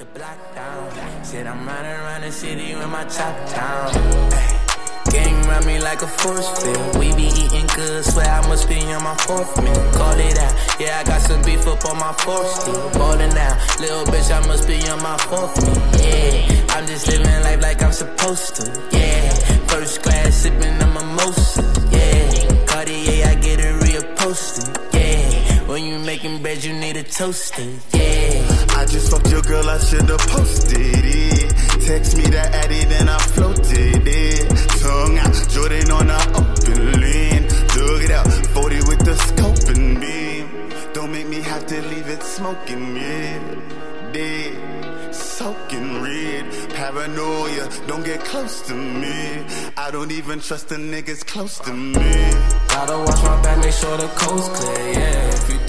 your block down. Said I'm riding around the city with my top down. Gang run me like a force field. We be eating good, swear I must be on my fourth meal. Call it out, yeah, I got some beef up on my fourth still. Ballin' out, little bitch, I must be on my fourth meal. Yeah, I'm just living life like I'm supposed to. Yeah, first class sipping a mimosa. Yeah, Cartier, I get it reupholstered. Yeah, when you making bread, you need a toaster. Yeah, I just fucked your girl, I should've posted it. Text me the addy, then I floated it. Tongue out, Jordan on the open lane. Dug it out, 40 with the scope and beam. Don't make me have to leave it smoking, yeah. Dead, soaking red. Paranoia, don't get close to me. I don't even trust the niggas close to me. Gotta watch my back, make sure the coast clear, yeah. If you